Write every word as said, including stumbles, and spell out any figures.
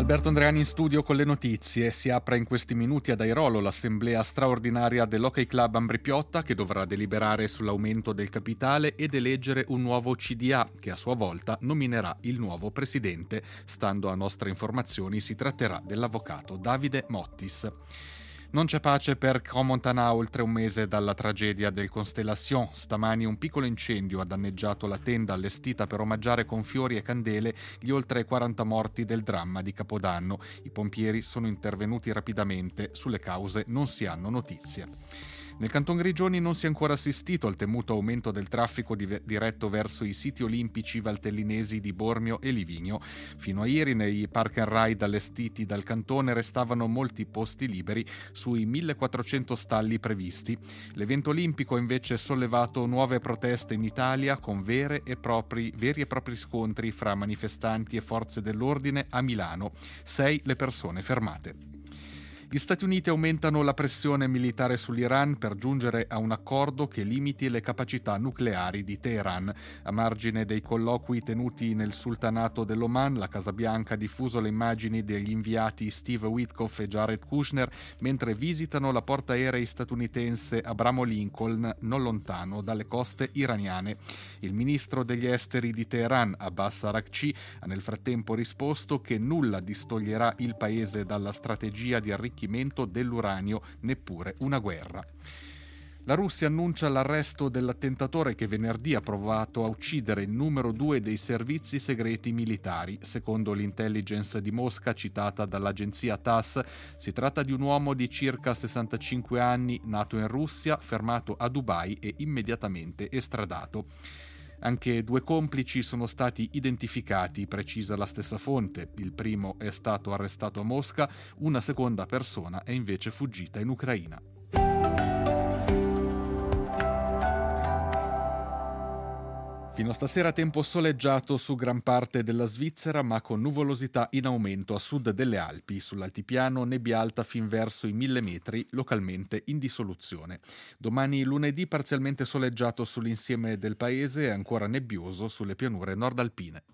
Alberto Andreani in studio con le notizie. Si apre in questi minuti ad Airolo l'assemblea straordinaria dell'Hockey Club Ambri Piotta, che dovrà deliberare sull'aumento del capitale ed eleggere un nuovo C D A che a sua volta nominerà il nuovo presidente. Stando a nostre informazioni si tratterà dell'avvocato Davide Mottis. Non c'è pace per Crans-Montana oltre un mese dalla tragedia del Constellation. Stamani un piccolo incendio ha danneggiato la tenda allestita per omaggiare con fiori e candele gli oltre quaranta morti del dramma di Capodanno. I pompieri sono intervenuti rapidamente, sulle cause non si hanno notizie. Nel Canton Grigioni non si è ancora assistito al temuto aumento del traffico di- diretto verso i siti olimpici valtellinesi di Bormio e Livigno. Fino a ieri nei park and ride allestiti dal cantone restavano molti posti liberi sui millequattrocento stalli previsti. L'evento olimpico ha invece sollevato nuove proteste in Italia con vere e propri, veri e propri scontri fra manifestanti e forze dell'ordine a Milano. Sei le persone fermate. Gli Stati Uniti aumentano la pressione militare sull'Iran per giungere a un accordo che limiti le capacità nucleari di Teheran. A margine dei colloqui tenuti nel Sultanato dell'Oman, la Casa Bianca ha diffuso le immagini degli inviati Steve Witkoff e Jared Kushner mentre visitano la portaerei statunitense Abramo Lincoln non lontano dalle coste iraniane. Il ministro degli esteri di Teheran, Abbas Araghchi, ha nel frattempo risposto che nulla distoglierà il paese dalla strategia di arricchimento dell'uranio, neppure una guerra. La Russia annuncia l'arresto dell'attentatore che venerdì ha provato a uccidere il numero due dei servizi segreti militari. Secondo l'intelligence di Mosca, citata dall'agenzia TASS, si tratta di un uomo di circa sessantacinque anni, nato in Russia, fermato a Dubai e immediatamente estradato. Anche due complici sono stati identificati, precisa la stessa fonte. Il primo è stato arrestato a Mosca, una seconda persona è invece fuggita in Ucraina. Fino a stasera tempo soleggiato su gran parte della Svizzera, ma con nuvolosità in aumento a sud delle Alpi. Sull'altipiano nebbia alta fin verso i mille metri, localmente in dissoluzione. Domani lunedì parzialmente soleggiato sull'insieme del paese e ancora nebbioso sulle pianure nordalpine.